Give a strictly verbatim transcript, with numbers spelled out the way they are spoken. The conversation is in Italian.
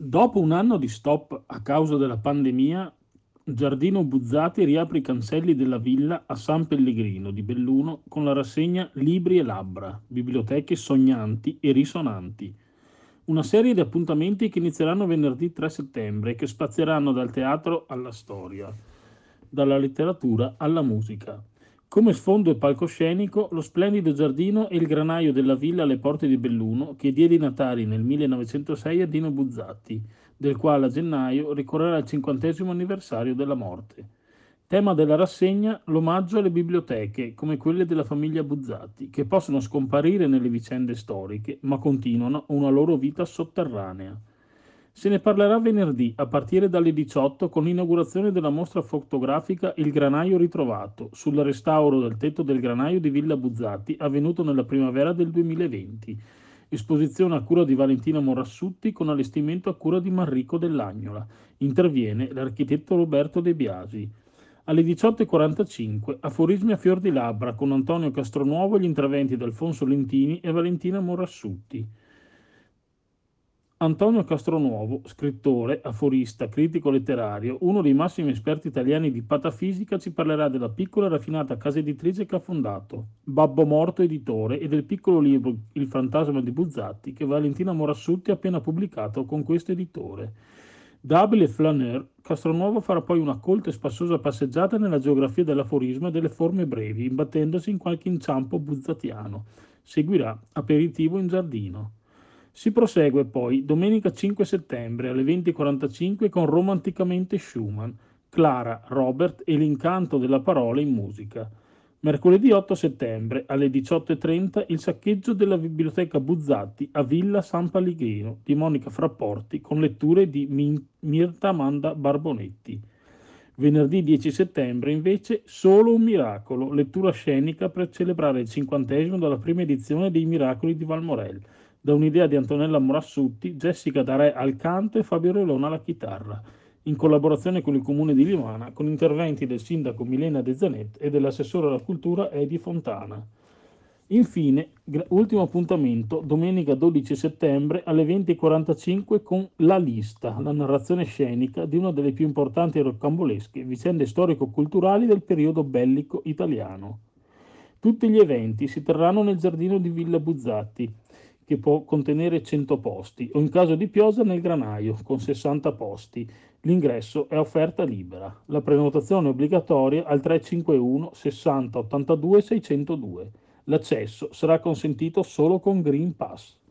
Dopo un anno di stop a causa della pandemia, Giardino Buzzati riapre i cancelli della villa a San Pellegrino di Belluno con la rassegna Libri e Labbra, biblioteche sognanti e risonanti. Una serie di appuntamenti che inizieranno venerdì tre settembre e che spazieranno dal teatro alla storia, dalla letteratura alla musica. Come sfondo e palcoscenico, lo splendido giardino e il granaio della villa alle porte di Belluno che diede i natali nel millenovecentosei a Dino Buzzati, del quale a gennaio ricorrerà il cinquantesimo anniversario della morte. Tema della rassegna: l'omaggio alle biblioteche, come quelle della famiglia Buzzati, che possono scomparire nelle vicende storiche, ma continuano una loro vita sotterranea. Se ne parlerà venerdì a partire dalle diciotto con l'inaugurazione della mostra fotografica Il granaio ritrovato, sul restauro del tetto del granaio di Villa Buzzati avvenuto nella primavera del duemilaventi. Esposizione a cura di Valentina Morassutti con allestimento a cura di Manrico Dell'Agnola. Interviene l'architetto Roberto De Biasi. Alle diciotto e quarantacinque, aforismi a fior di labbra con Antonio Castronuovo e gli interventi di Alfonso Lentini e Valentina Morassutti. Antonio Castronuovo, scrittore, aforista, critico letterario, uno dei massimi esperti italiani di patafisica, ci parlerà della piccola e raffinata casa editrice che ha fondato, Babbo Morto editore, e del piccolo libro Il fantasma di Buzzati che Valentina Morassutti ha appena pubblicato con questo editore. Da abile flaneur, Castronuovo farà poi una colta e spassosa passeggiata nella geografia dell'aforismo e delle forme brevi, imbattendosi in qualche inciampo buzzatiano. Seguirà aperitivo in giardino. Si prosegue poi domenica cinque settembre alle venti e quarantacinque con Romanticamente Schumann, Clara, Robert e l'incanto della parola in musica. Mercoledì otto settembre alle diciotto e trenta il saccheggio della biblioteca Buzzati a Villa San Pellegrino di Monica Frapporti con letture di Min- Mirta Amanda Barbonetti. Venerdì dieci settembre invece Solo un miracolo, lettura scenica per celebrare il cinquantesimo della prima edizione dei Miracoli di Valmorel, da un'idea di Antonella Morassutti, Jessica Darè al canto e Fabio Relona alla chitarra, in collaborazione con il comune di Limana, con interventi del sindaco Milena De Zanet e dell'assessore alla cultura Edi Fontana. Infine, gra- ultimo appuntamento, domenica dodici settembre alle venti e quarantacinque con La Lista, la narrazione scenica di una delle più importanti e rocambolesche vicende storico-culturali del periodo bellico italiano. Tutti gli eventi si terranno nel giardino di Villa Buzzati, che può contenere cento posti, o in caso di pioggia nel granaio, con sessanta posti. L'ingresso è offerta libera. La prenotazione è obbligatoria al trecentocinquantuno sessanta ottantadue seicentodue. L'accesso sarà consentito solo con Green Pass.